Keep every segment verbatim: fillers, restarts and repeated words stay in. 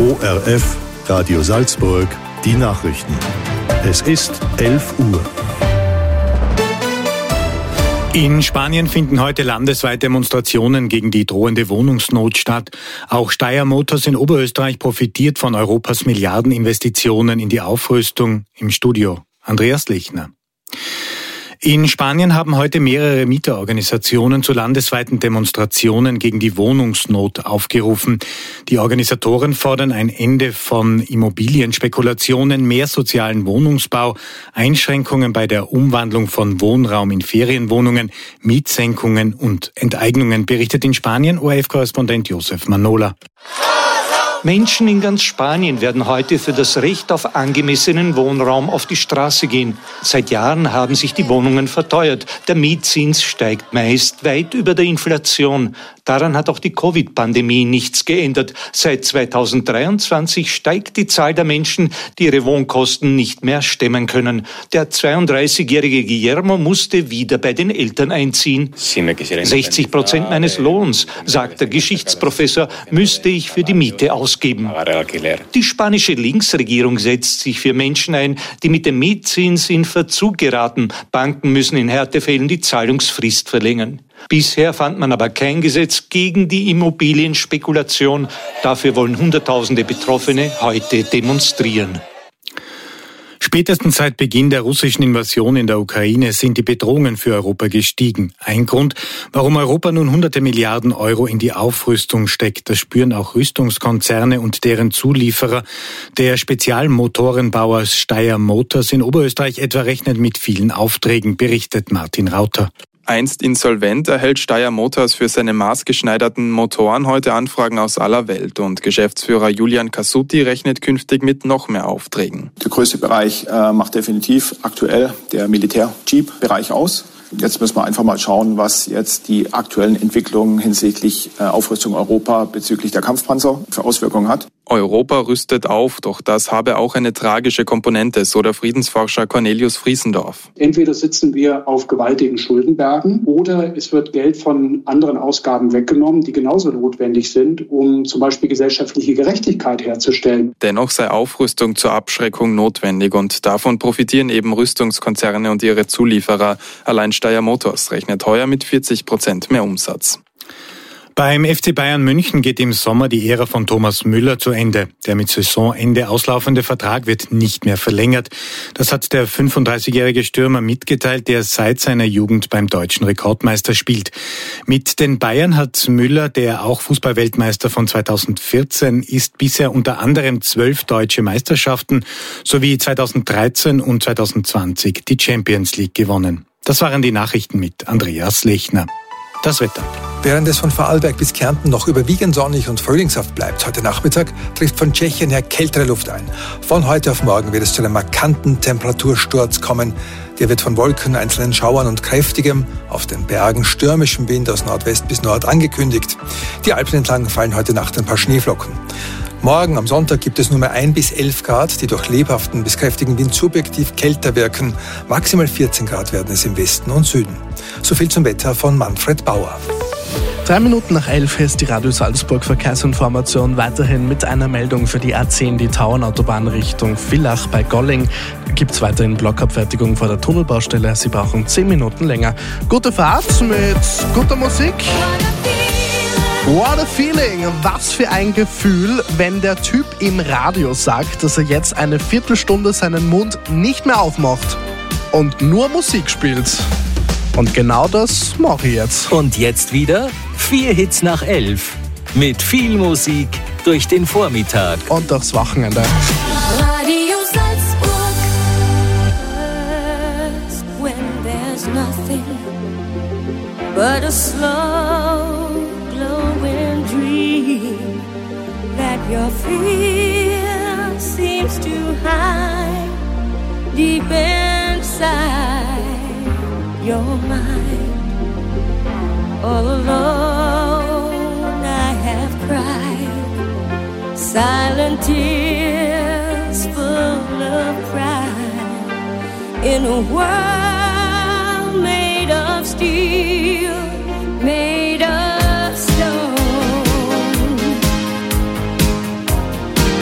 O R F, Radio Salzburg, die Nachrichten. Es ist elf Uhr. In Spanien finden heute landesweit Demonstrationen gegen die drohende Wohnungsnot statt. Auch Steyr Motors in Oberösterreich profitiert von Europas Milliardeninvestitionen in die Aufrüstung. Im Studio Andreas Lechner. In Spanien haben heute mehrere Mieterorganisationen zu landesweiten Demonstrationen gegen die Wohnungsnot aufgerufen. Die Organisatoren fordern ein Ende von Immobilienspekulationen, mehr sozialen Wohnungsbau, Einschränkungen bei der Umwandlung von Wohnraum in Ferienwohnungen, Mietsenkungen und Enteignungen, berichtet in Spanien O R F-Korrespondent Josef Manola. Menschen in ganz Spanien werden heute für das Recht auf angemessenen Wohnraum auf die Straße gehen. Seit Jahren haben sich die Wohnungen verteuert. Der Mietzins steigt meist weit über der Inflation. Daran hat auch die Covid-Pandemie nichts geändert. Seit zweitausenddreiundzwanzig steigt die Zahl der Menschen, die ihre Wohnkosten nicht mehr stemmen können. Der zweiunddreißigjährige Guillermo musste wieder bei den Eltern einziehen. sechzig Prozent meines Lohns, sagt der Geschichtsprofessor, müsste ich für die Miete ausgeben. Die spanische Linksregierung setzt sich für Menschen ein, die mit dem Mietzins in Verzug geraten. Banken müssen in Härtefällen die Zahlungsfrist verlängern. Bisher fand man aber kein Gesetz gegen die Immobilienspekulation. Dafür wollen Hunderttausende Betroffene heute demonstrieren. Spätestens seit Beginn der russischen Invasion in der Ukraine sind die Bedrohungen für Europa gestiegen. Ein Grund, warum Europa nun hunderte Milliarden Euro in die Aufrüstung steckt. Das spüren auch Rüstungskonzerne und deren Zulieferer. Der Spezialmotorenbauer Steyr Motors in Oberösterreich etwa rechnet mit vielen Aufträgen, berichtet Martin Rauter. Einst insolvent erhält Steyr Motors für seine maßgeschneiderten Motoren heute Anfragen aus aller Welt und Geschäftsführer Julian Casutti rechnet künftig mit noch mehr Aufträgen. Der größte Bereich äh, macht definitiv aktuell der Militär-Jeep-Bereich aus. Jetzt müssen wir einfach mal schauen, was jetzt die aktuellen Entwicklungen hinsichtlich äh, Aufrüstung Europa bezüglich der Kampfpanzer für Auswirkungen hat. Europa rüstet auf, doch das habe auch eine tragische Komponente, so der Friedensforscher Cornelius Friesendorf. Entweder sitzen wir auf gewaltigen Schuldenbergen oder es wird Geld von anderen Ausgaben weggenommen, die genauso notwendig sind, um zum Beispiel gesellschaftliche Gerechtigkeit herzustellen. Dennoch sei Aufrüstung zur Abschreckung notwendig und davon profitieren eben Rüstungskonzerne und ihre Zulieferer. Allein Steyr Motors rechnet heuer mit vierzig Prozent mehr Umsatz. Beim F C Bayern München geht im Sommer die Ära von Thomas Müller zu Ende. Der mit Saisonende auslaufende Vertrag wird nicht mehr verlängert. Das hat der fünfunddreißigjährige Stürmer mitgeteilt, der seit seiner Jugend beim deutschen Rekordmeister spielt. Mit den Bayern hat Müller, der auch Fußballweltmeister von zweitausendvierzehn ist, bisher unter anderem zwölf deutsche Meisterschaften sowie zweitausenddreizehn und zweitausendzwanzig die Champions League gewonnen. Das waren die Nachrichten mit Andreas Lechner. Das Wetter. Während es von Vorarlberg bis Kärnten noch überwiegend sonnig und frühlingshaft bleibt, heute Nachmittag trifft von Tschechien her kältere Luft ein. Von heute auf morgen wird es zu einem markanten Temperatursturz kommen. Der wird von Wolken, einzelnen Schauern und kräftigem, auf den Bergen stürmischem Wind aus Nordwest bis Nord angekündigt. Die Alpen entlang fallen heute Nacht ein paar Schneeflocken. Morgen am Sonntag gibt es nur mehr ein bis elf Grad, die durch lebhaften bis kräftigen Wind subjektiv kälter wirken. Maximal vierzehn Grad werden es im Westen und Süden. So viel zum Wetter von Manfred Bauer. Drei Minuten nach elf ist die Radio Salzburg Verkehrsinformation weiterhin mit einer Meldung für die A zehn, die Tauernautobahn Richtung Villach bei Golling. Gibt es weiterhin Blockabfertigung vor der Tunnelbaustelle. Sie brauchen zehn Minuten länger. Gute Fahrt mit guter Musik. What a feeling! Was für ein Gefühl, wenn der Typ im Radio sagt, dass er jetzt eine Viertelstunde seinen Mund nicht mehr aufmacht und nur Musik spielt. Und genau das mache ich jetzt. Und jetzt wieder vier Hits nach elf. Mit viel Musik durch den Vormittag. Und durchs Wochenende. Radio Salzburg. When there's nothing but a slow glowing dream that your fear seems to hide deep inside your mind. All alone I have cried silent tears full of pride in a world made of steel, made of stone.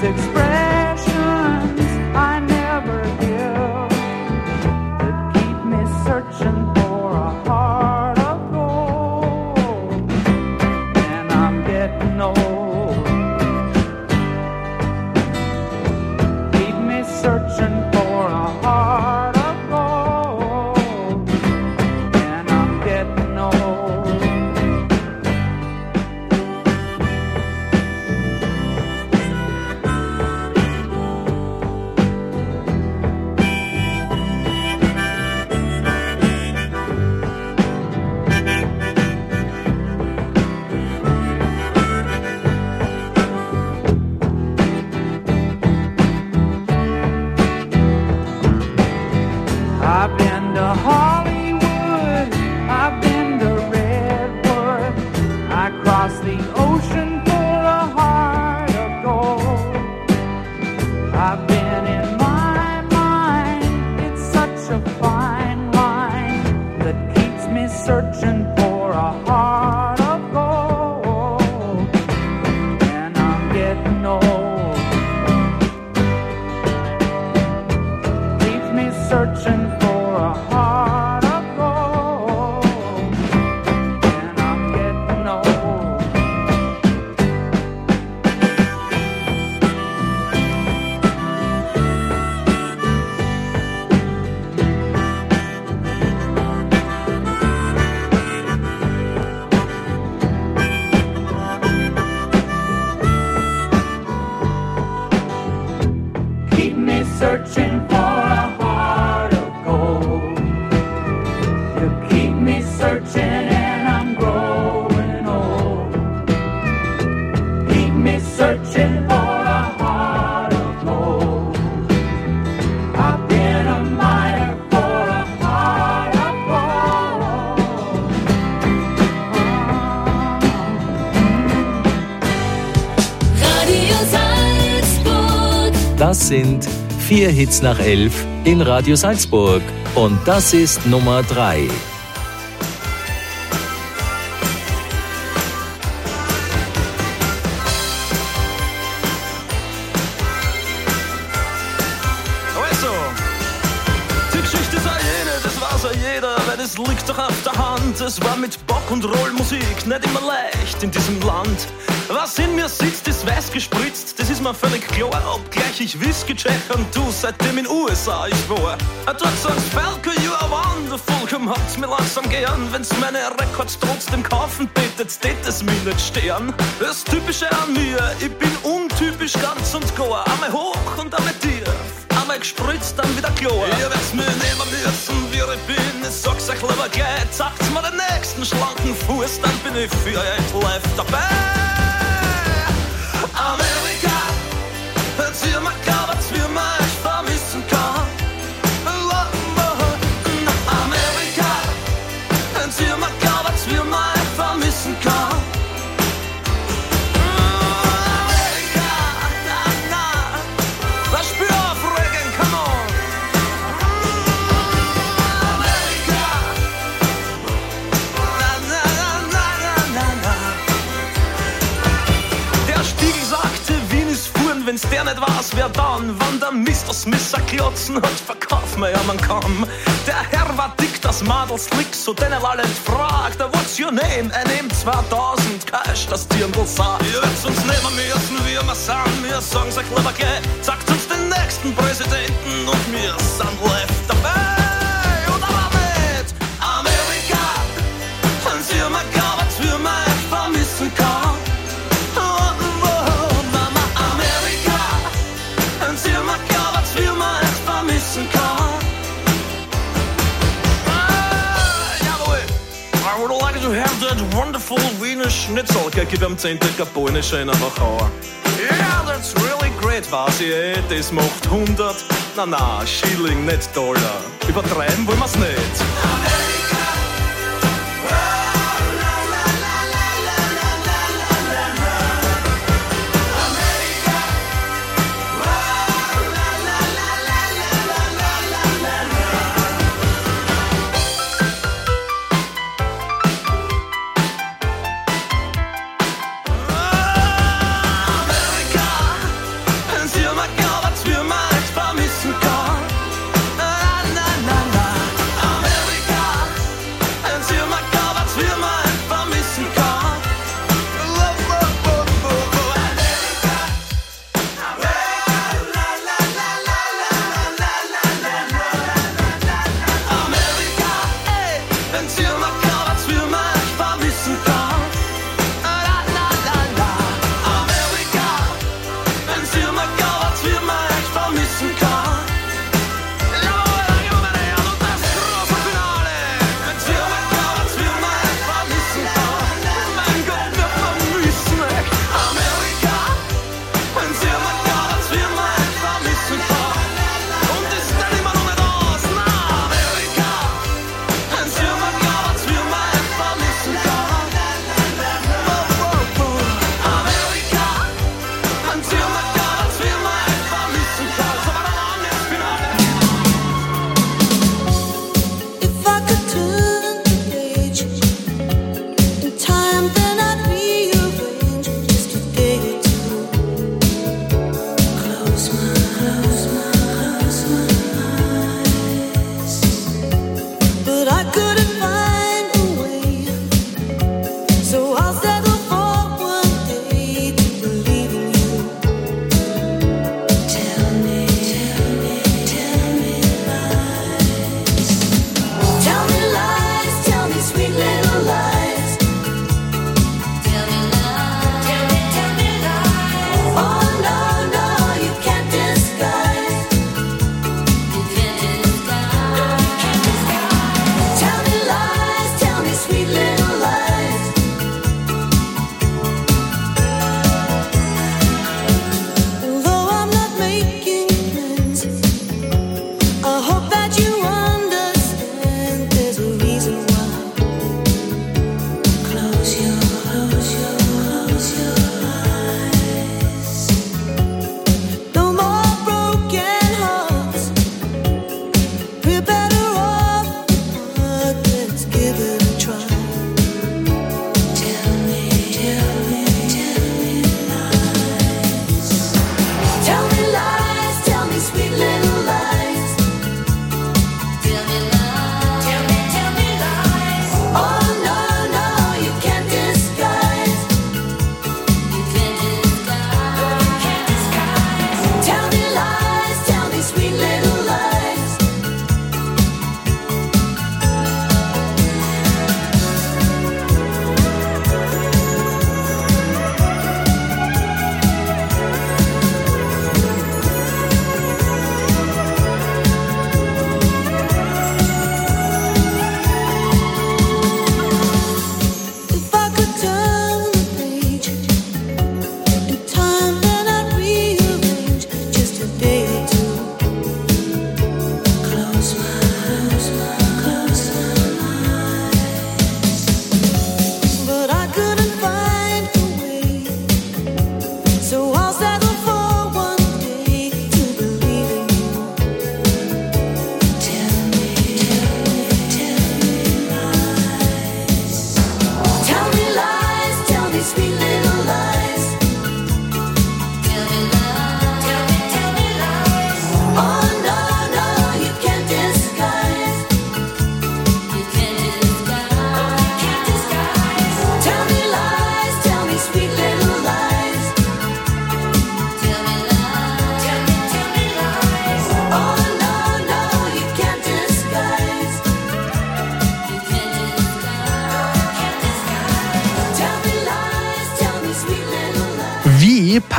Das sind vier Hits nach elf in Radio Salzburg. Und das ist Nummer drei. Also, die Geschichte sei jene, das weiß ja jeder, weil es liegt doch auf der Hand. Es war mit Bock und Rollmusik nicht immer leicht in diesem Land. Was in mir sitzt, ist weiß gespritzt, das ist mir völlig klar. Obgleich ich Whisky check und du seitdem in U S A ich war. Dort sagst Falco, you are wonderful, komm habt's mir langsam gern. Wenn's meine Records trotzdem kaufen tätet, tät es mir nicht stern. Das Typische an mir, ich bin untypisch ganz und gar. Einmal hoch und einmal tief, einmal gespritzt, dann wieder klar. Ihr werd's mir nehmen müssen, wie ich bin, ich sag's euch lieber gleich. Zeigt's mir den nächsten schlanken Fuß, dann bin ich für euch live dabei. Amerika, erzähl mir gar was für mich vermissen kann. Amerika, erzähl mir gar was für mich vermissen kann. Amerika, na, na, das Spiel aufregen, come on. Amerika, na, na, na, na, na, na. Der Spiegel sagte, Wien ist fuhren, wenn's der nicht weiß, wer dann? Wann der Mister Smith ein Klotzen hat, verkauf mir ja man kann. Der Herr war dick, das Madel slick, so den er alle fragt, what's your name? Er nimmt zweitausend Cash, das Dirndl sagt. Ihr werdet uns nehmen müssen, wie wir sind, wir sagen's euch lieber gleich. Sagt uns den nächsten Präsidenten und wir sind live dabei. Oder aber nicht? Amerika, erzähl mir gar was für mich vermissen kann. Vermissen kann. Ah, jawohl. I would like to have that wonderful Wiener Schnitzel. Gib ihm zehn Decker polnische in der Wachau. Yeah, that's really great, was ich eh. Das macht hundert, na na, Schilling, nicht Dollar. Übertreiben wollen wir's nicht.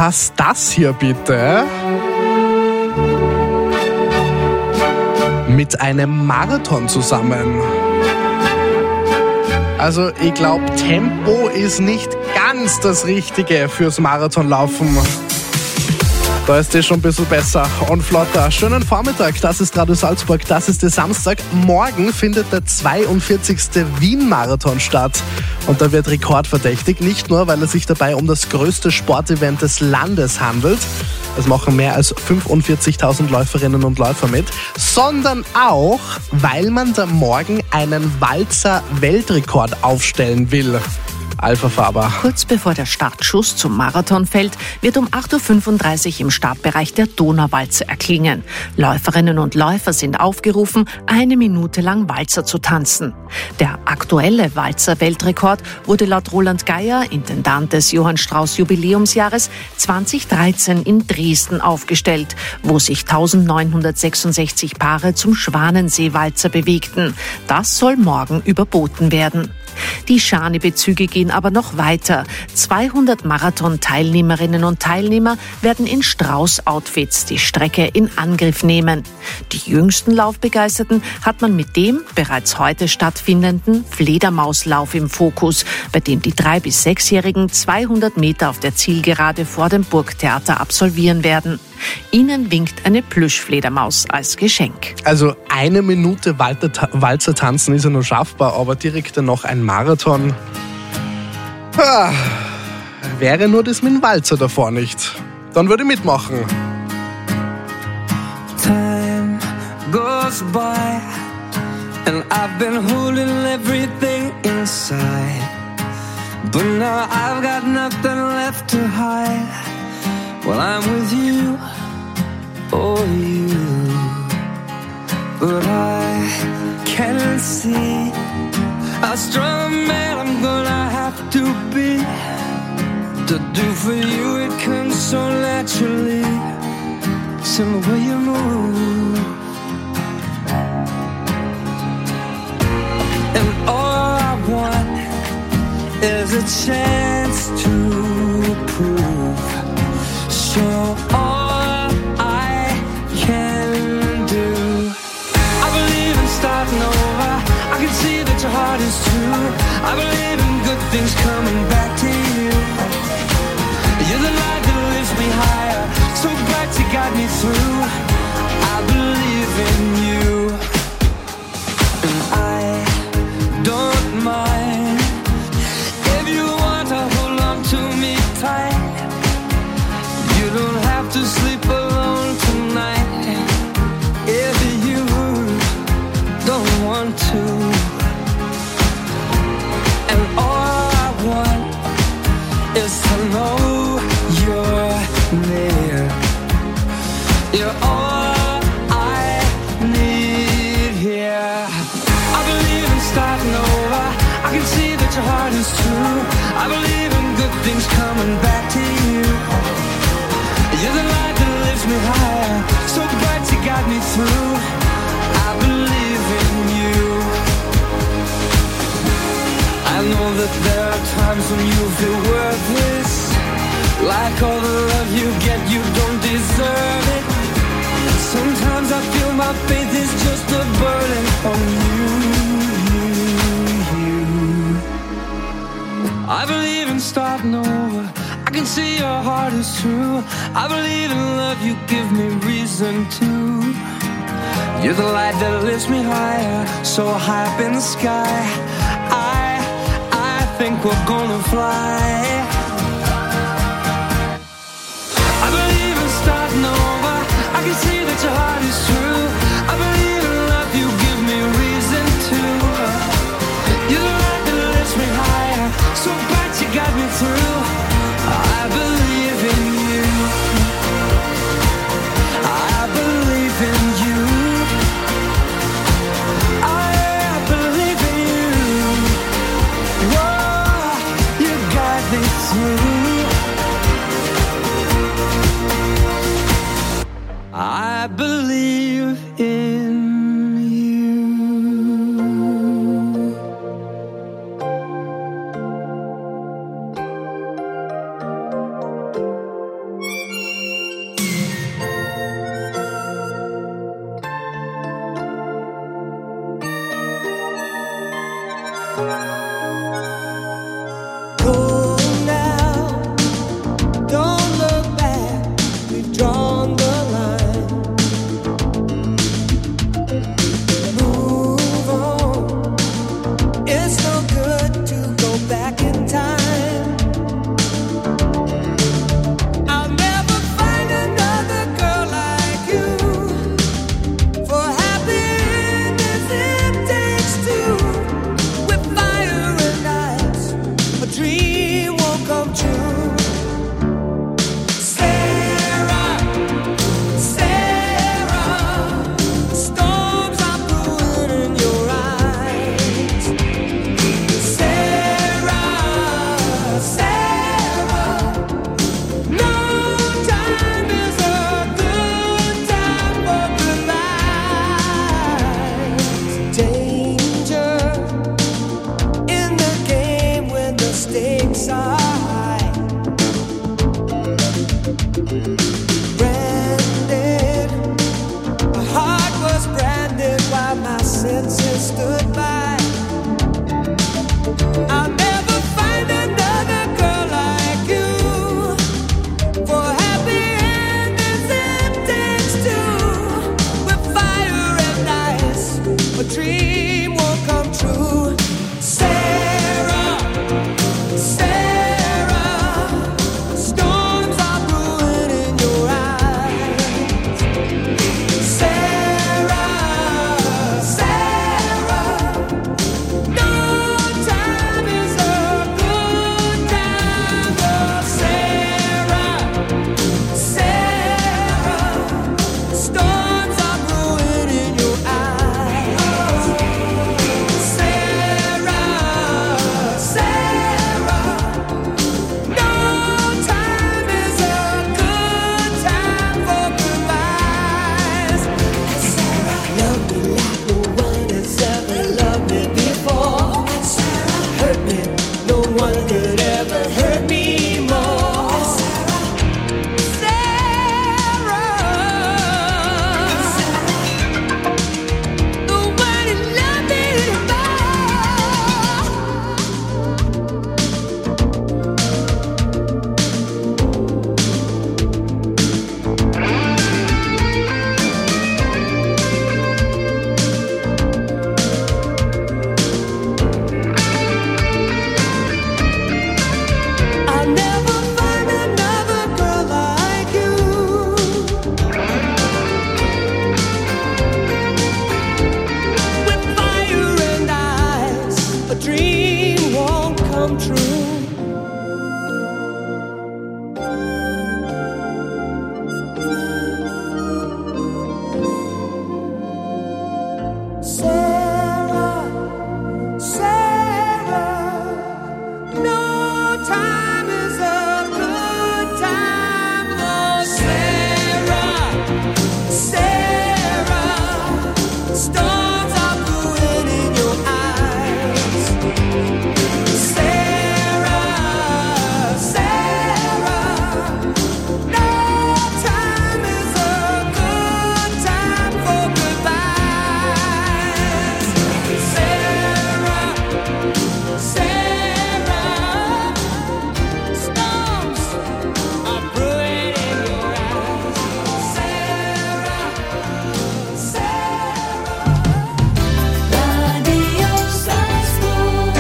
passt das hier bitte mit einem Marathon zusammen? Also ich glaube, Tempo ist nicht ganz das Richtige fürs Marathonlaufen. Da ist es schon ein bisschen besser und flotter. Schönen Vormittag, das ist Radio Salzburg, das ist der Samstag. Morgen findet der zweiundvierzigste Wien-Marathon statt. Und da wird rekordverdächtig, nicht nur, weil es sich dabei um das größte Sportevent des Landes handelt. Es machen mehr als fünfundvierzigtausend Läuferinnen und Läufer mit, sondern auch, weil man da morgen einen Walzer-Weltrekord aufstellen will. Alpha Faber. Kurz bevor der Startschuss zum Marathon fällt, wird um acht Uhr fünfunddreißig im Startbereich der Donauwalze erklingen. Läuferinnen und Läufer sind aufgerufen, eine Minute lang Walzer zu tanzen. Der aktuelle Walzer-Weltrekord wurde laut Roland Geier, Intendant des Johann Strauß Jubiläumsjahres, zweitausenddreizehn in Dresden aufgestellt, wo sich eintausendneunhundertsechsundsechzig Paare zum Schwanensee-Walzer bewegten. Das soll morgen überboten werden. Die Schanibezüge gehen aber noch weiter. zweihundert Marathon-Teilnehmerinnen und Teilnehmer werden in Strauß-Outfits die Strecke in Angriff nehmen. Die jüngsten Laufbegeisterten hat man mit dem bereits heute stattfindenden Fledermauslauf im Fokus, bei dem die drei- bis sechsjährigen zweihundert Meter auf der Zielgerade vor dem Burgtheater absolvieren werden. Ihnen winkt eine Plüschfledermaus als Geschenk. Also eine Minute Walzer tanzen ist ja nur schaffbar, aber direkt dann noch ein Marathon. Ah, wäre nur das mit dem Walzer davor nicht. Dann würde ich mitmachen. Time goes by and I've been holding everything inside, but now I've got nothing left to hide. Well, I'm with you, oh you, but I can't see how strong a man I'm gonna have to be to do for you. It comes so naturally, it's in the way you move, and all I want is a chance to prove. So all I can do, I believe in starting over. I can see that your heart is true. I believe in good things coming back to you. You're the light that lifts me higher, so bright you got me through. I believe in you, and I don't mind if you want to hold on to me tight. You don't have to sleep alone tonight if you don't want to. And all I want is to know you're near. You're all I need here. I believe in starting over. I can see that your heart is true. I believe in good things coming back to you. You're the light that lifts me higher, so bright you got me through. I believe in you. I know that there are times when you feel worthless, like all the love you get, you don't deserve it. Sometimes I feel my faith is just a burden on you, you, you. I believe in starting over. I can see your heart is true. I believe in love, you give me reason to. You're the light that lifts me higher, so high up in the sky. I, I think we're gonna fly. I believe in starting over. I can see that your heart is true. I believe in love, you give me reason to. You're the light that lifts me higher, so bright you got me through. I believe in you. I believe in you. I believe in you. Whoa, you got me through. I believe in branded. My heart was branded while my senses stood by. I'll never find another girl like you. For happy endings it takes two. With fire and ice, a dream won't come true. Sarah, Sarah, storms are brewing in your eyes. Sarah, Sarah, no time is a good time. Oh, Sarah, Sarah, storms are brewing in your eyes. Sarah, Sarah, no time is a good time for goodbyes. Sarah, love me like no one has ever loved me before. Sarah, hurt me, no one could ever hurt me more. Sarah, nobody loved me more. I'll never find another girl like you. With fire and ice, a dream won't come true. Sarah, Sarah, no time is a good time. Oh, Sarah, Sarah, storms are brewing in your eyes. Sarah, Sarah, no time is a good time for goodbyes. Sarah, Sarah, storms are brewing in your eyes. Sarah, Sarah, Radio Salzburg.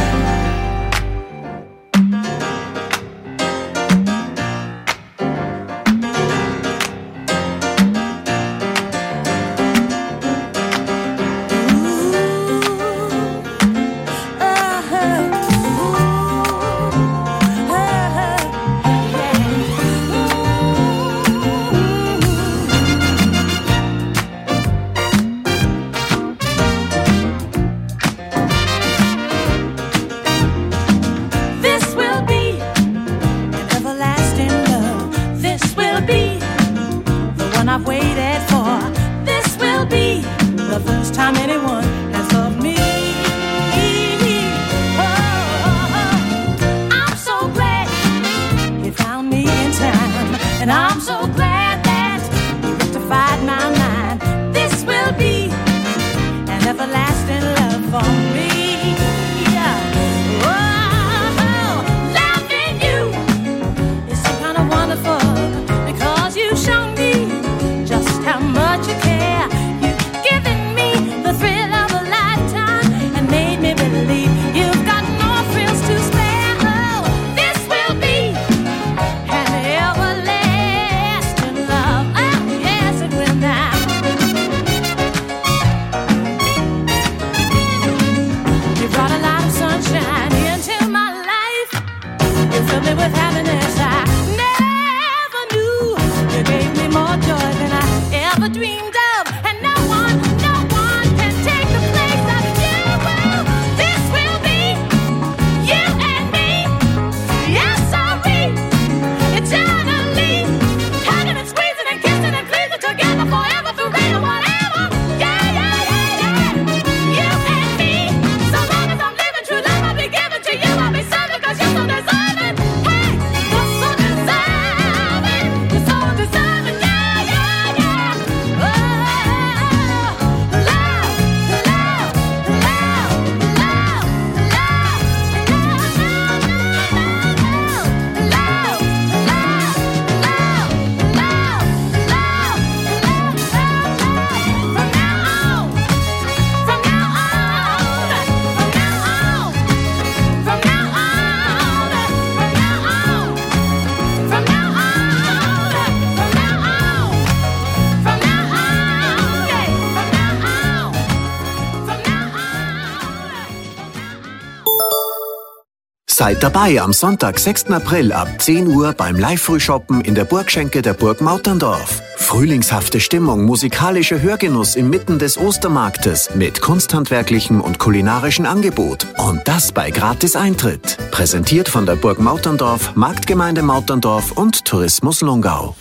This will be an everlasting love. This will be the one I've waited for. This will be the first time anyone has loved me. Oh, I'm so glad you found me in time, and I'm so glad that you rectified my mind. This will be an everlasting love for me. Yeah. Oh, loving you is some kind of wonderful, because you've shown me just how much you care. You've given me the thrill of a Seid dabei am Sonntag, sechsten April ab zehn Uhr beim Live-Frühshoppen in der Burgschenke der Burg Mauterndorf. Frühlingshafte Stimmung, musikalischer Hörgenuss inmitten des Ostermarktes mit kunsthandwerklichem und kulinarischem Angebot. Und das bei Gratis-Eintritt. Präsentiert von der Burg Mauterndorf, Marktgemeinde Mauterndorf und Tourismus Lungau.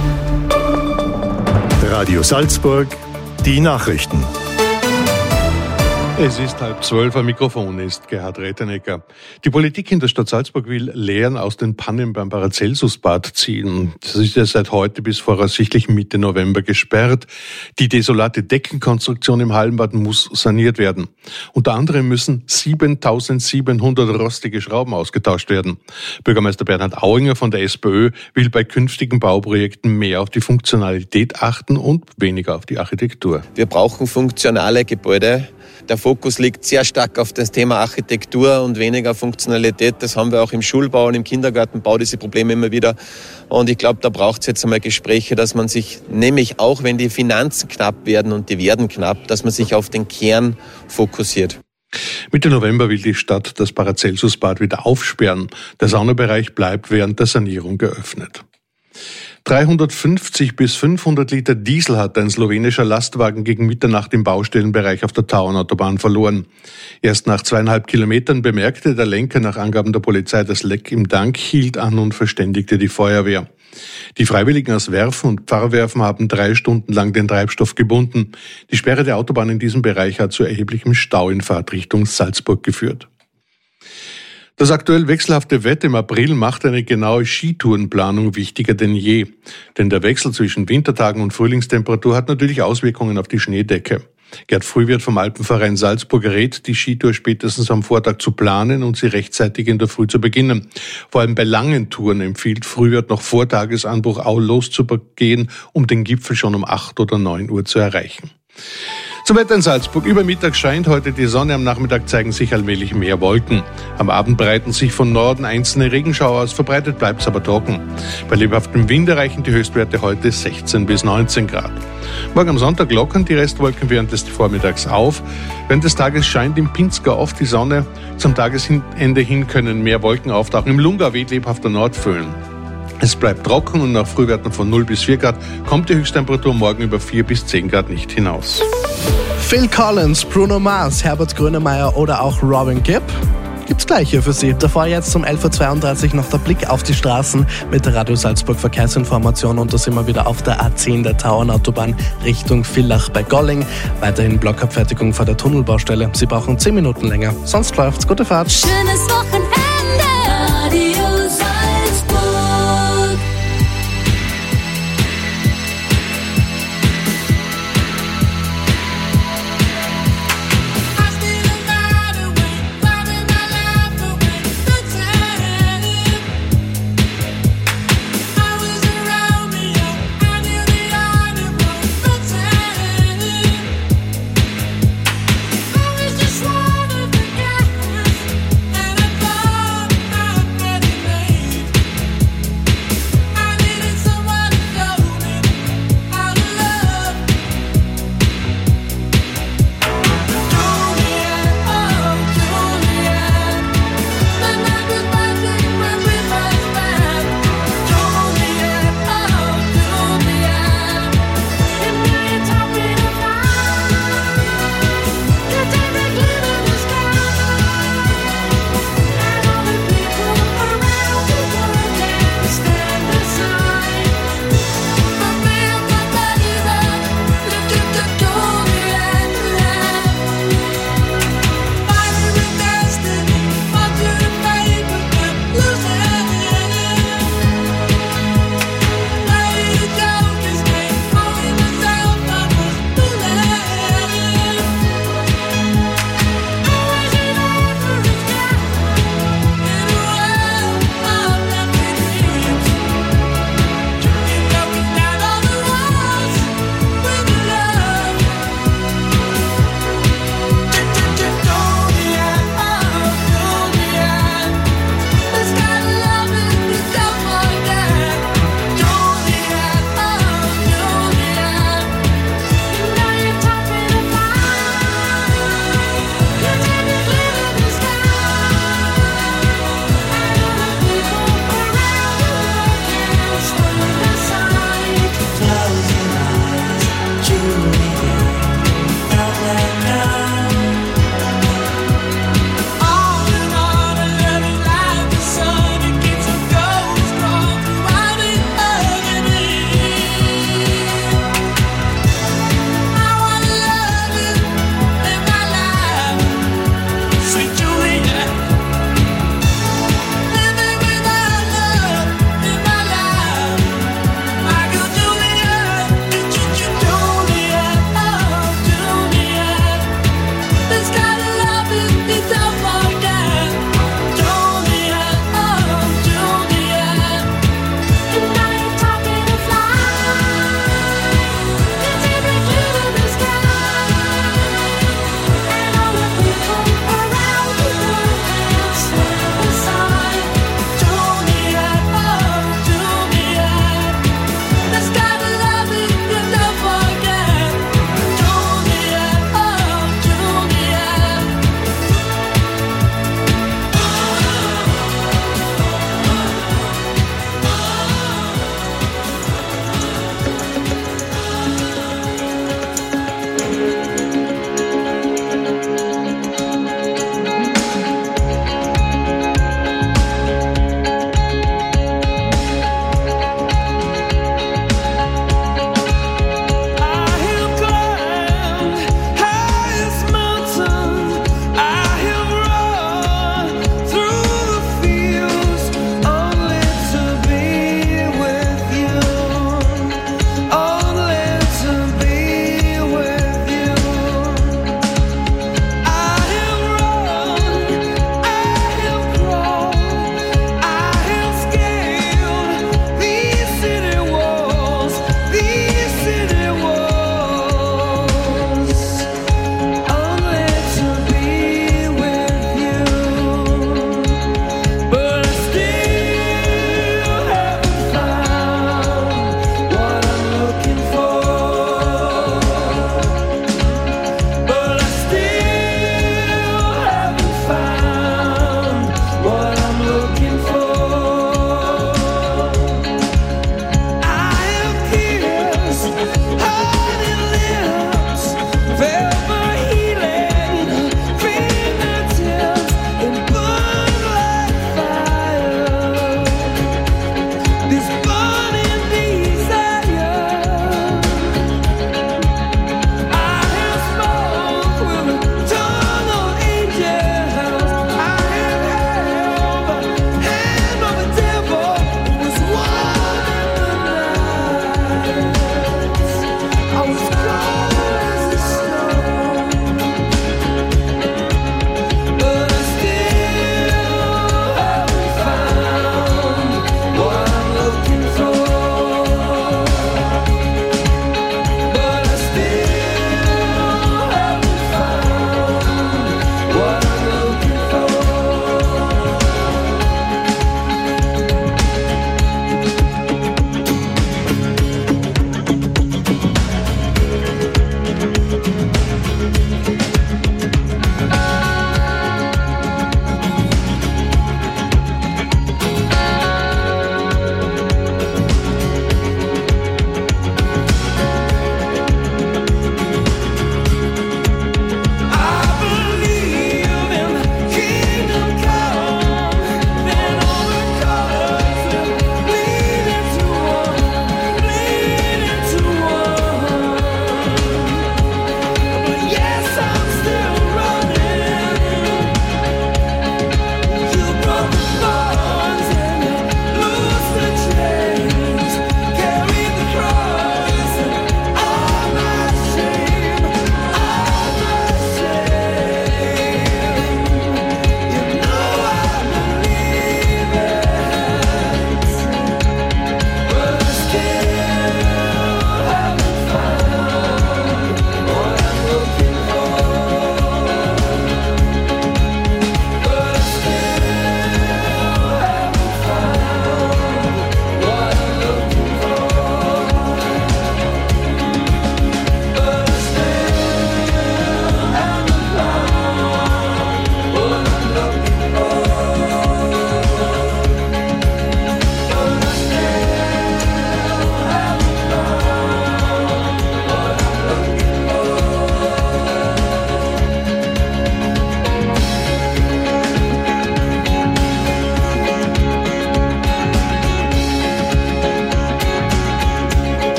Radio Salzburg, die Nachrichten. Es ist halb zwölf, am Mikrofon ist Gerhard Rettenecker. Die Politik in der Stadt Salzburg will Lehren aus den Pannen beim Paracelsusbad ziehen. Das ist ja seit heute bis voraussichtlich Mitte November gesperrt. Die desolate Deckenkonstruktion im Hallenbad muss saniert werden. Unter anderem müssen siebentausendsiebenhundert rostige Schrauben ausgetauscht werden. Bürgermeister Bernhard Auinger von der SPÖ will bei künftigen Bauprojekten mehr auf die Funktionalität achten und weniger auf die Architektur. Wir brauchen funktionale Gebäude. Der Fokus liegt sehr stark auf das Thema Architektur und weniger Funktionalität. Das haben wir auch im Schulbau und im Kindergartenbau, diese Probleme immer wieder. Und ich glaube, da braucht es jetzt einmal Gespräche, dass man sich, nämlich auch wenn die Finanzen knapp werden, und die werden knapp, dass man sich auf den Kern fokussiert. Mitte November will die Stadt das Paracelsusbad wieder aufsperren. Der Saunabereich bleibt während der Sanierung geöffnet. dreihundertfünfzig bis fünfhundert Liter Diesel hat ein slowenischer Lastwagen gegen Mitternacht im Baustellenbereich auf der Tauernautobahn verloren. Erst nach zweieinhalb Kilometern bemerkte der Lenker nach Angaben der Polizei das Leck im Tank, hielt an und verständigte die Feuerwehr. Die Freiwilligen aus Werfen und Pfarrwerfen haben drei Stunden lang den Treibstoff gebunden. Die Sperre der Autobahn in diesem Bereich hat zu erheblichem Stau in Fahrtrichtung Salzburg geführt. Das aktuell wechselhafte Wetter im April macht eine genaue Skitourenplanung wichtiger denn je. Denn der Wechsel zwischen Wintertagen und Frühlingstemperatur hat natürlich Auswirkungen auf die Schneedecke. Gerd Frühwirt vom Alpenverein Salzburg rät, die Skitour spätestens am Vortag zu planen und sie rechtzeitig in der Früh zu beginnen. Vor allem bei langen Touren empfiehlt Frühwirt noch vor Tagesanbruch auch loszugehen, um den Gipfel schon um acht oder neun Uhr zu erreichen. Zum Wetter in Salzburg. Über Mittag scheint heute die Sonne, am Nachmittag zeigen sich allmählich mehr Wolken. Am Abend breiten sich von Norden einzelne Regenschauer aus, verbreitet bleibt es aber trocken. Bei lebhaftem Wind erreichen die Höchstwerte heute sechzehn bis neunzehn Grad. Morgen am Sonntag lockern die Restwolken während des Vormittags auf. Während des Tages scheint im Pinzgau oft die Sonne. Zum Tagesende hin können mehr Wolken auftauchen. Im Lungau weht lebhafter Nordföhn. Es bleibt trocken und nach Frühwerten von null bis vier Grad kommt die Höchsttemperatur morgen über vier bis zehn Grad nicht hinaus. Phil Collins, Bruno Mars, Herbert Grönemeyer oder auch Robin Gibb gibt's gleich hier für Sie. Davor jetzt um elf Uhr zweiunddreißig noch der Blick auf die Straßen mit der Radio Salzburg Verkehrsinformation, und da sind wir wieder auf der A zehn der Tauernautobahn Richtung Villach bei Golling. Weiterhin Blockabfertigung vor der Tunnelbaustelle. Sie brauchen zehn Minuten länger. Sonst läuft's. Gute Fahrt. Schönes Wochenende. Radio Salzburg. Just wanna be honest, and I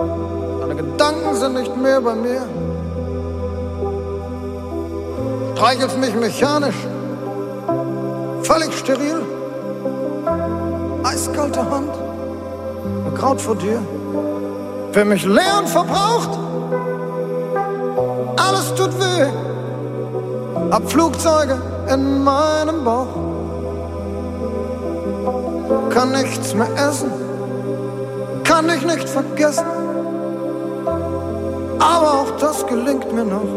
Deine Gedanken sind nicht mehr bei mir. Streichelst mich mechanisch, völlig steril. Eiskalte Hand, ein Kraut vor dir. Für mich leer und verbraucht, alles tut weh. Hab Flugzeuge in meinem Bauch, kann nichts mehr essen, kann dich nicht vergessen, aber auch das gelingt mir noch.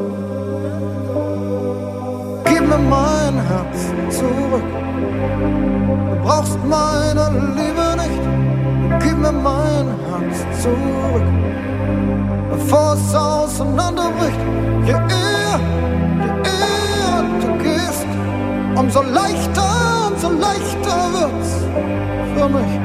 Gib mir mein Herz zurück, du brauchst meine Liebe nicht. Gib mir mein Herz zurück, bevor es auseinanderbricht. Je eher, je eher du gehst, umso leichter, umso leichter wird's für mich.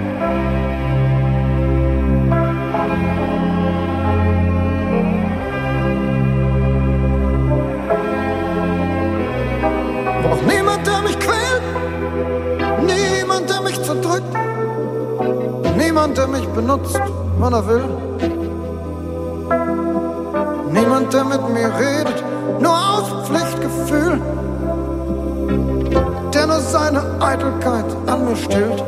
Braucht niemand, der mich quält, niemand, der mich zerdrückt, niemand, der mich benutzt, wann er will. Niemand, der mit mir redet, nur aus Pflichtgefühl, der nur seine Eitelkeit an mir stillt.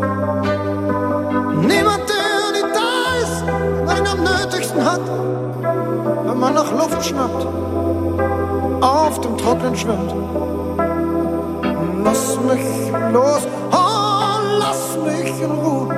Niemand, der nie da ist, wenn ihn am nötigsten hat, wenn man nach Luft schnappt, auf dem Trocknen schwimmt. Lass mich los, oh, lass mich in Ruhe,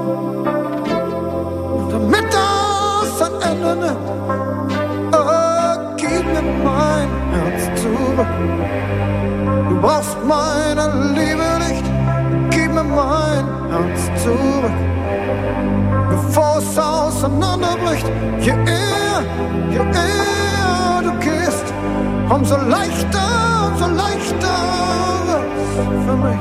damit das ein Ende nimmt. Oh, gib mir mein Herz zurück, du brauchst meine Liebe nicht. Gib mir mein Herz zurück, bevor es auseinanderbricht. Je eher, je eher du gehst, umso leichter, umso leichter wird's für mich.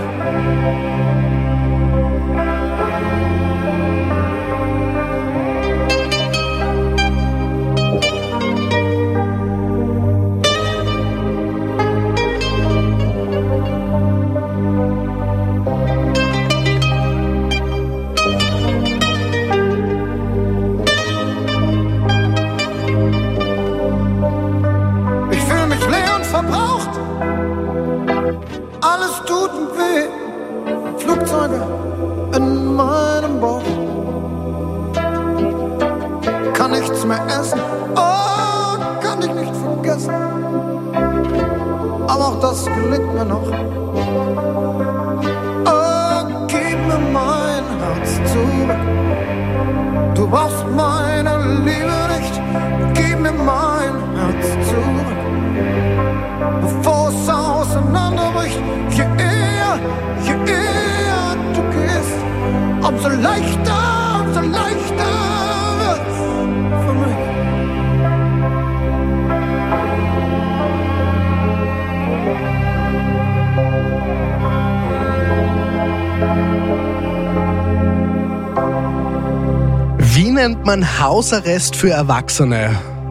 Alles tut weh, Flugzeuge in meinem Bauch, kann nichts mehr essen, oh, kann ich nicht vergessen, aber auch das gelingt mir noch. Oh, gib mir mein Herz zurück, du brauchst meine Liebe nicht. Gib mir mein Herz zurück, bevor es auseinanderbricht. Je eher, je eher du gehst, umso leichter, umso leichter wird's für mich. Wie nennt man Hausarrest für Erwachsene?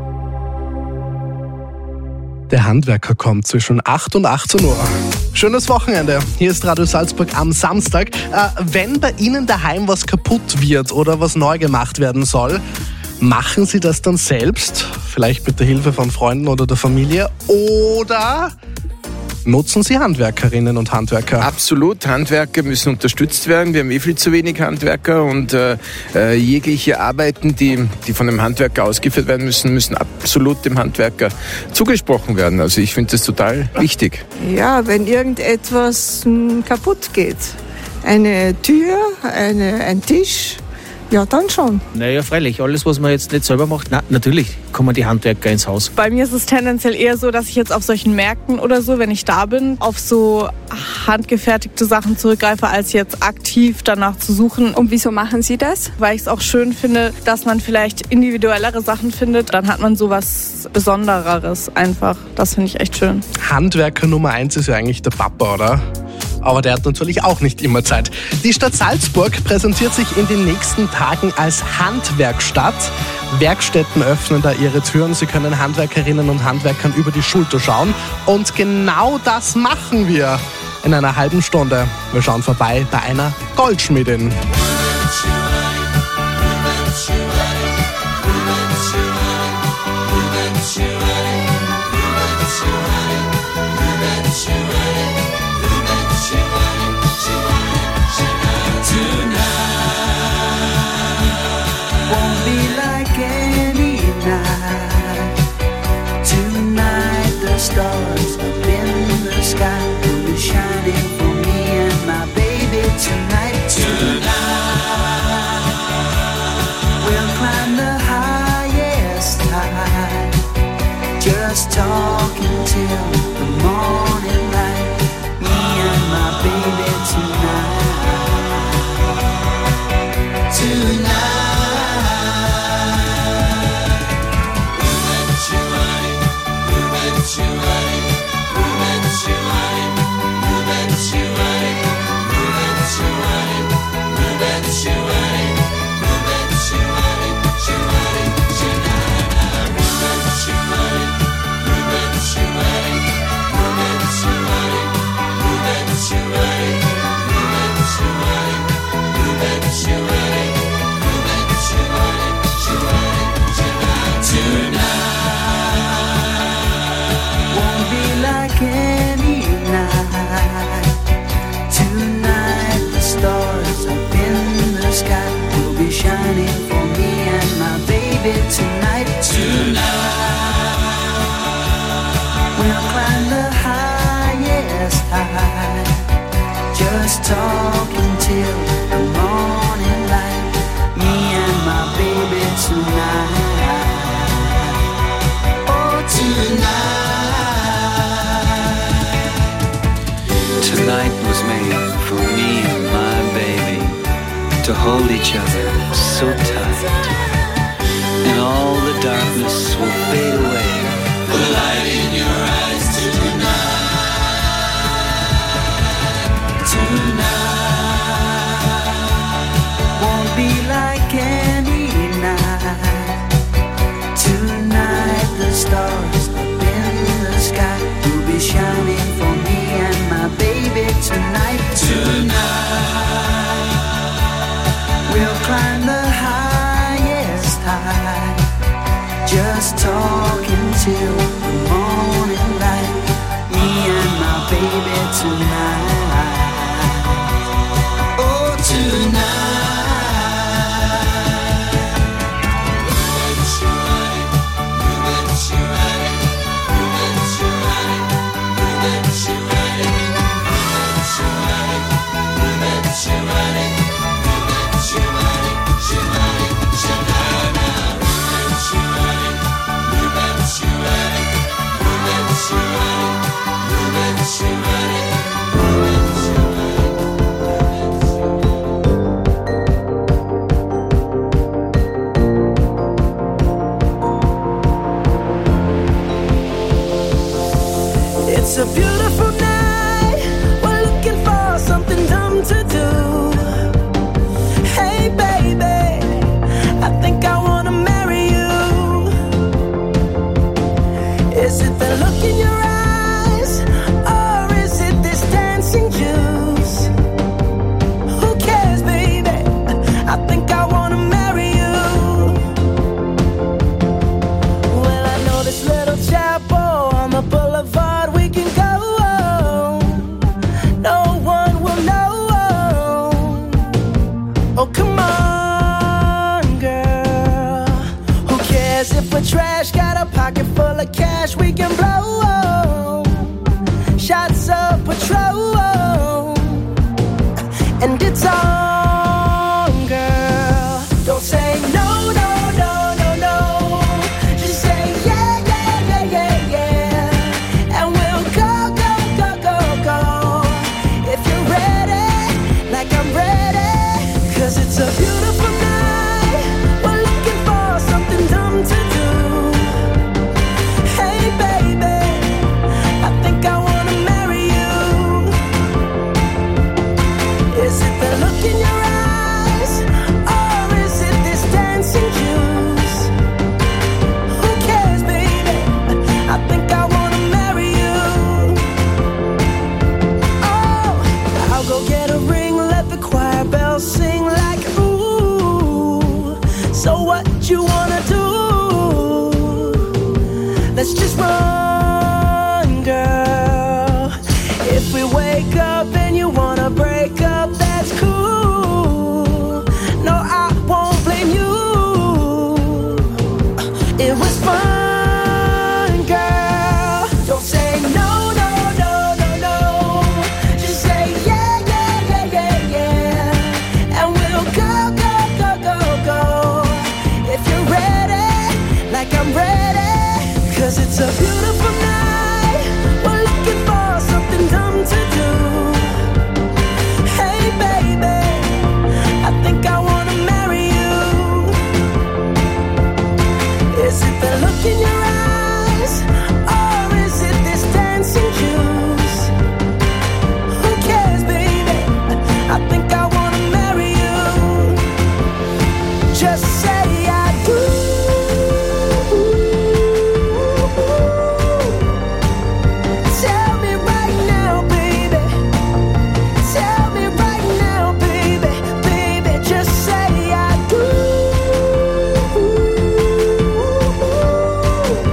Der Handwerker kommt zwischen acht und achtzehn Uhr. Schönes Wochenende. Hier ist Radio Salzburg am Samstag. Äh, wenn bei Ihnen daheim was kaputt wird oder was neu gemacht werden soll, machen Sie das dann selbst? Vielleicht mit der Hilfe von Freunden oder der Familie? Oder nutzen Sie Handwerkerinnen und Handwerker? Absolut, Handwerker müssen unterstützt werden. Wir haben eh viel zu wenig Handwerker und äh, äh, jegliche Arbeiten, die, die von einem Handwerker ausgeführt werden müssen, müssen absolut dem Handwerker zugesprochen werden. Also ich finde das total wichtig. Ja, wenn irgendetwas m, kaputt geht, eine Tür, eine, ein Tisch, ja, dann schon. Naja, freilich. Alles, was man jetzt nicht selber macht, na, natürlich kommen die Handwerker ins Haus. Bei mir ist es tendenziell eher so, dass ich jetzt auf solchen Märkten oder so, wenn ich da bin, auf so handgefertigte Sachen zurückgreife, als jetzt aktiv danach zu suchen. Und wieso machen Sie das? Weil ich es auch schön finde, dass man vielleicht individuellere Sachen findet. Dann hat man so was Besondereres einfach. Das finde ich echt schön. Handwerker Nummer eins ist ja eigentlich der Papa, oder? Aber der hat natürlich auch nicht immer Zeit. Die Stadt Salzburg präsentiert sich in den nächsten Tagen als Handwerkstadt. Werkstätten öffnen da ihre Türen. Sie können Handwerkerinnen und Handwerkern über die Schulter schauen. Und genau das machen wir in einer halben Stunde. Wir schauen vorbei bei einer Goldschmiedin. baby tonight. Tonight we'll climb the highest high, just talking till the morning light. Me and my baby tonight. Oh, tonight. Tonight was made for me and my baby to hold each other so tight, and all the darkness will fade away. The light in your eyes tonight. Tonight won't be like any night. Tonight the stars up in the sky will be shining for me and my baby tonight. Tonight we'll climb the highest high, just talking till the morning light. Me and my baby tonight. Oh, tonight. It's a beautiful night. We're looking for something dumb to do. Hey baby, I think I wanna marry you. Is it the look in your eyes, or is it this dancing juice? Who cares, baby? I think I wanna marry you. Well, I know this little chapel on the boulevard. We can go. No one will know. Oh, come on, girl. Who cares if we're trash? Got a pocket full of cash we can blow. Shots of Patrol, and it's on, girl. Don't say no, no, no, no, no. Just say yeah, yeah, yeah, yeah, yeah. And we'll go, go, go, go, go. If you're ready, like I'm ready. Cause it's a beautiful night. We're looking for something dumb to do. Hey baby, I think I wanna marry you. Is it the look in your eyes, or is it this dancing juice? Who cares, baby? I think I wanna marry you. Oh, I'll go get a ring, let the choir bells sing like ooh. So what you wanna do? Let's just run, girl. If we wake up and you wanna break up, that's cool. No, I won't blame you. It was fun, girl. Don't say no, no, no, no, no. Just say yeah, yeah, yeah, yeah, yeah. And we'll go, go, go, go, go. If you're ready, like I'm ready. Cause it's a beautiful night. We're looking for something dumb to do. Hey baby, I think I wanna marry you. Is it the look in your eyes, or is it this dancing juice? Who cares, baby? I think I wanna marry you. Just say I do. Tell me right now, baby. Tell me right now, baby. Baby, just say I do.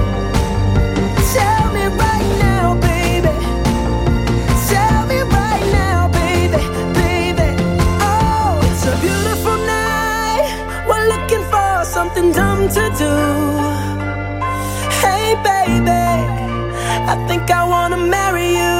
something to do. Hey baby, I think I wanna marry you.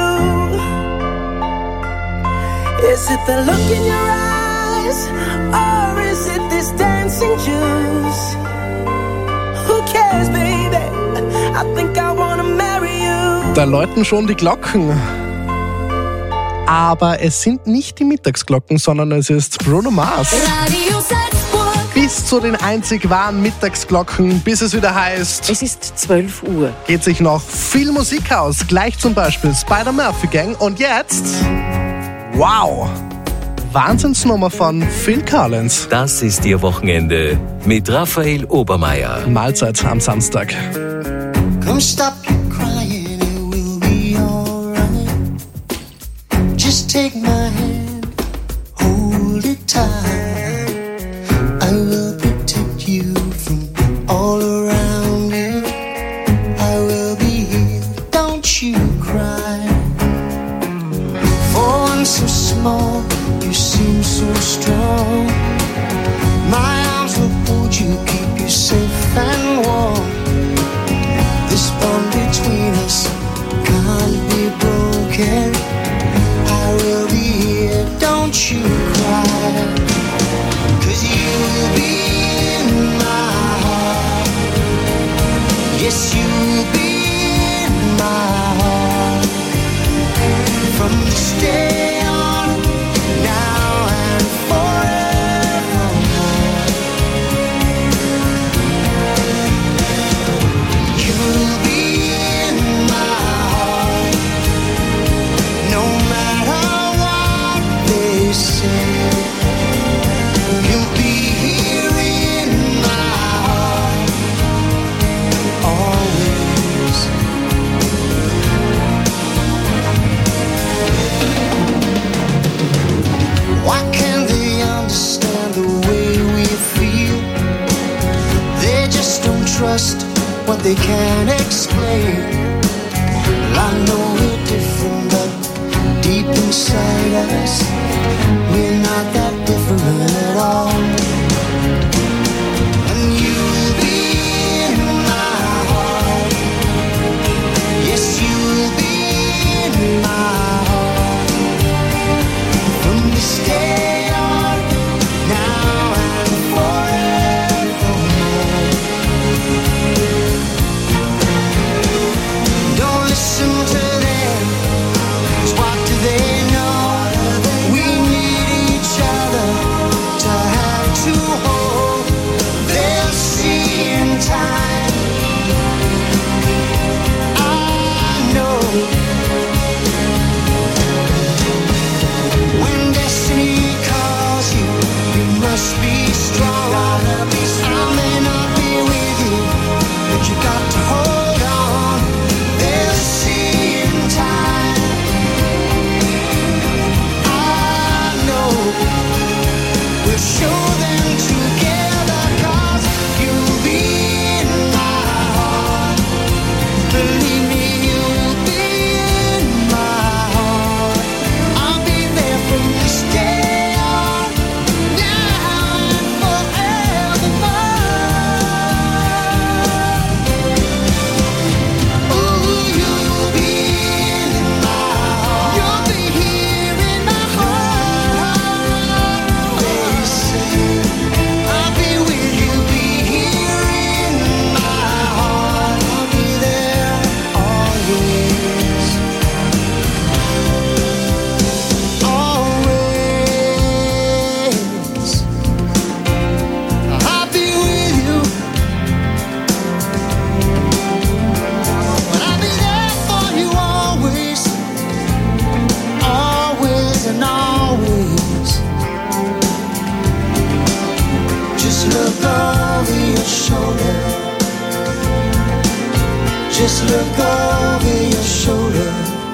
Is it the look in your eyes, or is it this dancing juice? Who cares, baby? I think I wanna marry you. Da läuten schon die Glocken. Aber es sind nicht die Mittagsglocken, sondern es ist Bruno Mars. Radio Salzburg. Bis zu den einzig wahren Mittagsglocken, bis es wieder heißt... Es ist zwölf Uhr. Geht sich noch viel Musik aus. Gleich zum Beispiel Spider-Murphy Gang. Und jetzt... Wow! Wahnsinnsnummer von Phil Collins. Das ist Ihr Wochenende mit Raphael Obermeier. Mahlzeit am Samstag. Come stop your crying, it will be alright. Just take my hand, hold it tight. I will protect you from all around you. I will be here, don't you cry. For one so small, you seem so strong. My arms will hold you, keep you safe and warm. This bond between us can't be broken. I will be here, don't you cry. Cause you'll be in my heart. Yes, you'll be in my heart. From this day on, now and forevermore. You'll be in my heart. No matter what they say. You'll be here in my heart. Always. Why can't they understand the way we feel? They just don't trust what they can't explain. Well, I know we're different, but deep inside us, we're not that different at all. And you'll be in my heart. Yes, you'll be in my heart. From this day on, now and forevermore. Don't listen to them, 'cause what do they know? We need each other to have to hold. They'll see in time. I know. When destiny calls you, you must be strong. I may not be with you, but you got to hold on. They'll see in time. I know. We'll show them together, 'cause you'll be in my heart. Believe me, you'll be in my heart. I'll be there from this day on, now and forevermore. Ooh, you'll be in my heart. You'll be here in my heart. Always say, I'll be with you, be here in my heart. I'll be there always. Always. I'll be with you. But I'll be there for you always. Always and always. Just look over your shoulder. Just look over your shoulder.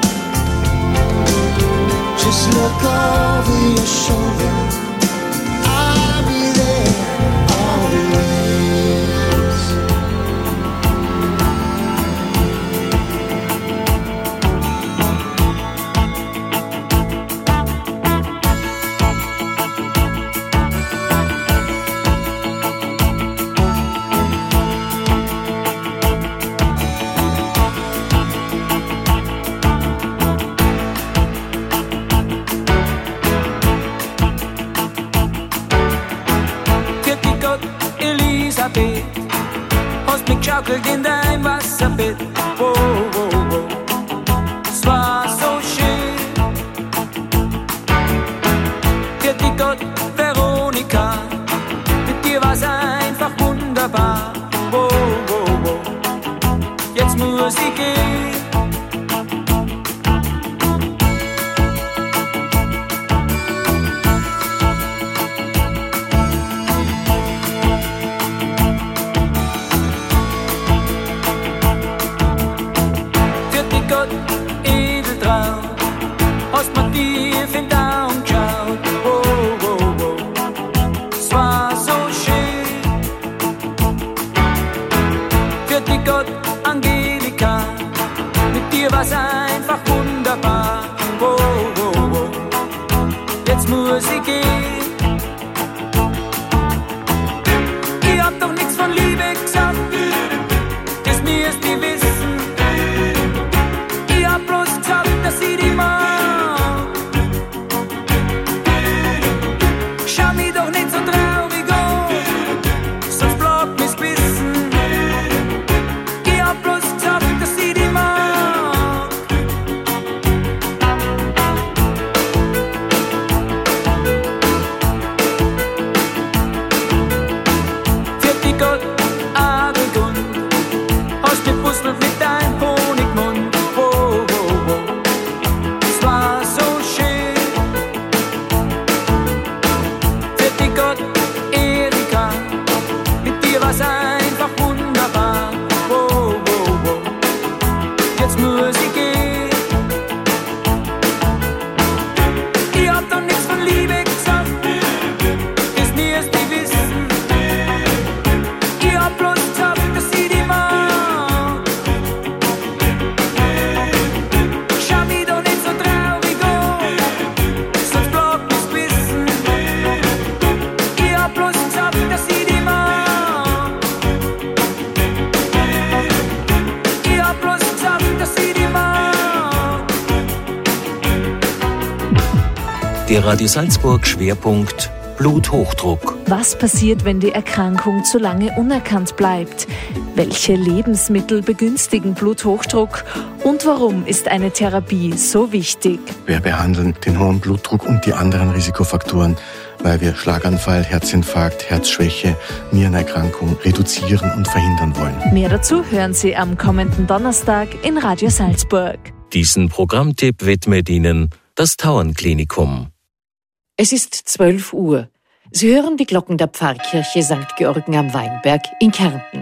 Just look over your shoulder. I'll be there always. schaukelt in dein Wasserbett. Wow, wow, wow. Es war so schön. Für die Gott, Veronika, mit dir war's einfach wunderbar. Wow, wow, wow. Jetzt muss ich gehen. Hast mir tief in die Augen geschaut, oh, oh, oh. Es war so schön. Für die Gott, Angelika, mit dir war's einfach wunderbar, oh, oh, oh. Jetzt muss ich gehen. Ich hab doch nichts von Liebe gesagt, das müsst ihr wissen. Ich hab bloß gesagt, dass ich die mag. Schau mich doch nicht so traurig an, sonst plagt mich's Gewissen. Ich hab bloß gesagt, dass ich die mag. Für die Gott, Adelgund, hast gebustelt mit deinem Honigmund. Oh, oh, oh. Es war so schön. Für die Gott, Erika, mit dir war's einfach wunderbar. Oh, oh, oh. Jetzt muss ich gehen. Ich hab doch nichts von Liebe gesagt, das müsst ihr wissen. Ich hab bloß gesagt, dass ich die mag. Schau mich doch nicht so traurig an, sonst plagt mich's Gewissen. Ich hab bloß gesagt, dass ich die mag. Ich hab bloß gesagt, dass ich die mag. Der Radio Salzburg Schwerpunkt Bluthochdruck. Was passiert, wenn die Erkrankung zu lange unerkannt bleibt? Welche Lebensmittel begünstigen Bluthochdruck? Und warum ist eine Therapie so wichtig? Wir behandeln den hohen Blutdruck und die anderen Risikofaktoren, weil wir Schlaganfall, Herzinfarkt, Herzschwäche, Nierenerkrankung reduzieren und verhindern wollen. Mehr dazu hören Sie am kommenden Donnerstag in Radio Salzburg. Diesen Programmtipp widmet Ihnen das Tauernklinikum. Es ist zwölf Uhr. Sie hören die Glocken der Pfarrkirche Sankt Georgen am Weinberg in Kärnten.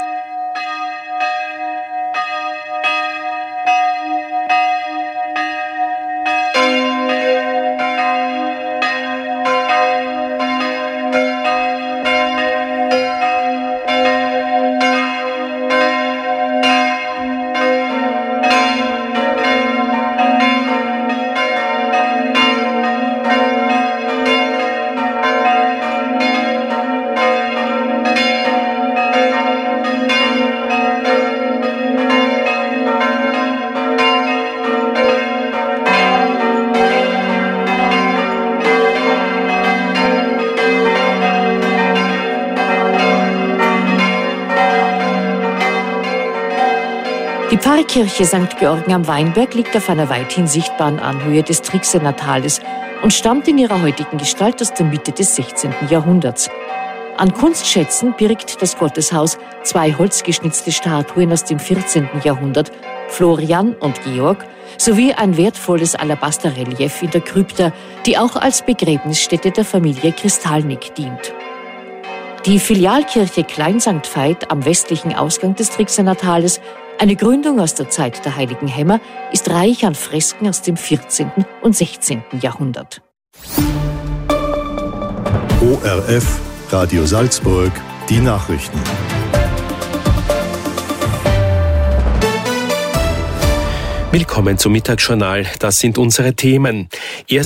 Die Pfarrkirche Sankt Georgen am Weinberg liegt auf einer weithin sichtbaren Anhöhe des Trixener Tales und stammt in ihrer heutigen Gestalt aus der Mitte des sechzehnten Jahrhunderts. An Kunstschätzen birgt das Gotteshaus zwei holzgeschnitzte Statuen aus dem vierzehnten Jahrhundert, Florian und Georg, sowie ein wertvolles Alabasterrelief in der Krypta, die auch als Begräbnisstätte der Familie Kristalnik dient. Die Filialkirche Klein Sankt Veit am westlichen Ausgang des Trixener Tales, eine Gründung aus der Zeit der Heiligen Hämmer, ist reich an Fresken aus dem vierzehnten und sechzehnten Jahrhundert. O R F, Radio Salzburg, die Nachrichten. Willkommen zum Mittagsjournal. Das sind unsere Themen. Erst